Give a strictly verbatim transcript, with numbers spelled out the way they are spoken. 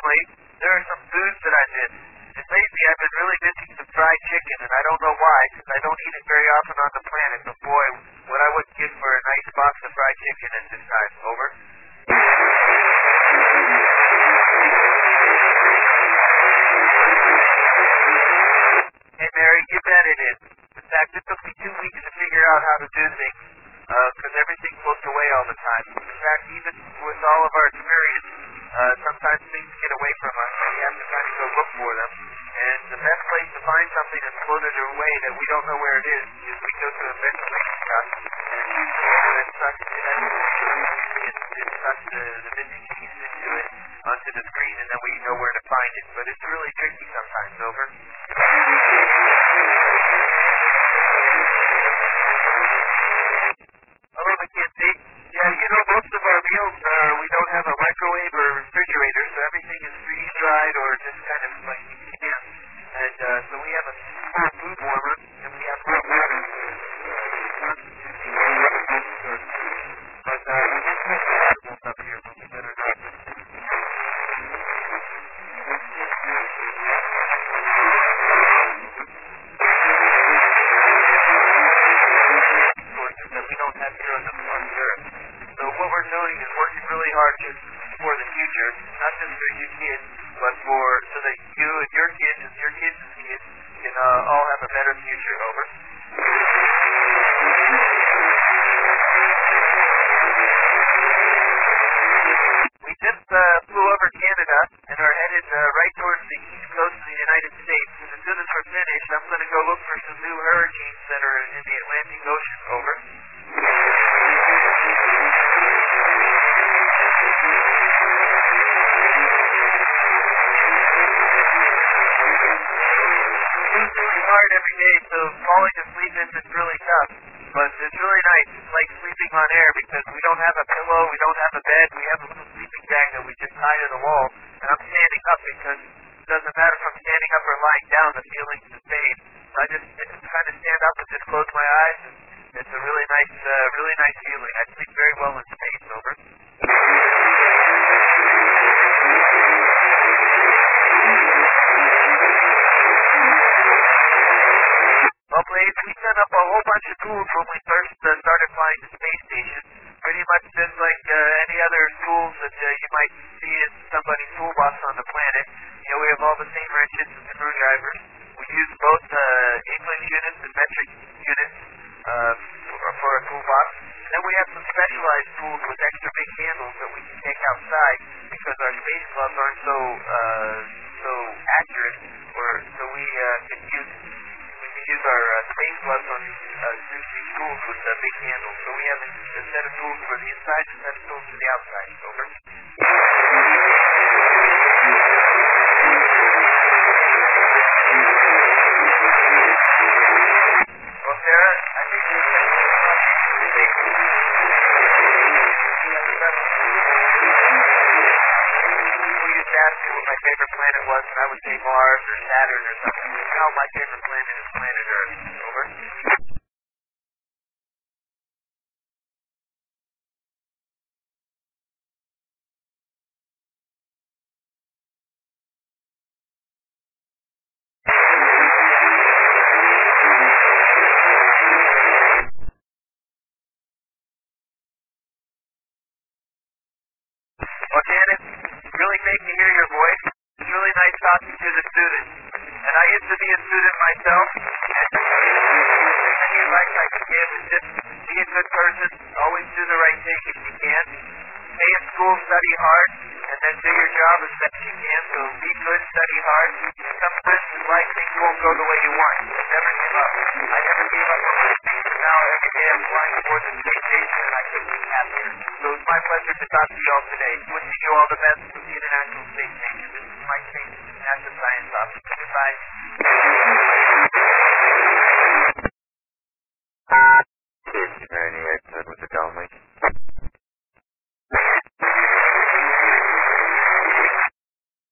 recently, there are some foods that I miss. And lately, I've been really missing some fried chicken, and I don't know why, because I don't eat it very often on the planet. But boy, what I would give for a nice box of fried chicken at this time. Over. Hey, Mary, you bet it is. In fact, it took me two weeks to figure out how to do things, because uh, everything's booked away all the time. In fact, even with all of our experience, uh, sometimes things get away from us, and we have to kind of go look for them. And the best place to find something that's floated away that we don't know where it is is we go to a ventilation shop, and it sucks, it, it, it sucks the, the missing piece into it onto the screen, and then we know where to find it. But it's really tricky sometimes. Over. Hello, McKenzie. Yeah, you know, most of our meals, uh, we don't have a microwave or refrigerator, so everything is freeze-dried or just kind of like you can. And uh, so we have a small food warmer, and we have hot water. But uh, we just have vegetables up here, but we better not. Sources that we don't have here on the on the earth. So what we're doing is working really hard just for the future, not just for you kids, but for so that you and your kids and your kids' kids can uh, all have a better future. Over. We just uh, flew over Canada and are headed uh, right towards the east coast of the United States. And as soon as we're finished, I'm going to go look for some new hurricanes that are in the Atlantic Ocean. Over. It's really hard every day, so falling asleep isn't really tough. But it's really nice. It's like sleeping on air because we don't have a pillow, we don't have a bed, we have a little sleeping bag that we just tie to the wall. And I'm standing up because it doesn't matter if I'm standing up or lying down, the feeling's the same. So I just, I just kind of stand up and just close my eyes, and it's a really nice, uh, really nice feeling. I sleep very well in space. Over. Well, Blaze, we set up a whole bunch of tools when we first uh, started flying the space station. Pretty much just like uh, any other tools that uh, you might see in somebody's toolbox on the planet. You know, we have all the same wrenches and screwdrivers. We use both uh, English units and metric units uh, for, for a toolbox. And then we have some specialized tools with extra big handles that we can take outside because our space gloves aren't so uh, so accurate, or so we uh, can use we can use our uh, space gloves on these uh, these tools with uh, big handles. So we have a, a set of tools for the inside and a set of tools for the outside. Over. Well, Sarah, I think we used to ask me what my favorite planet was, and I would say Mars or Saturn or something. Now my favorite planet is planet Earth. Over. Well, Janet, it's really great to hear your voice. It's really nice talking to the students. And I used to be a student myself. And your advice I could give is just be a good person. Always do the right thing if you can. Stay in school, study hard, and then do your job as best you can. So be good, study hard. Sometimes in life things won't go the way you want. But never give up. I never gave up on my things. Now every day I'm flying towards the space station, and I couldn't be happier. So it's my pleasure to talk to you all today. Wishing you all the best with the International Space Station. This is Mike Space, NASA Science Officer. Goodbye.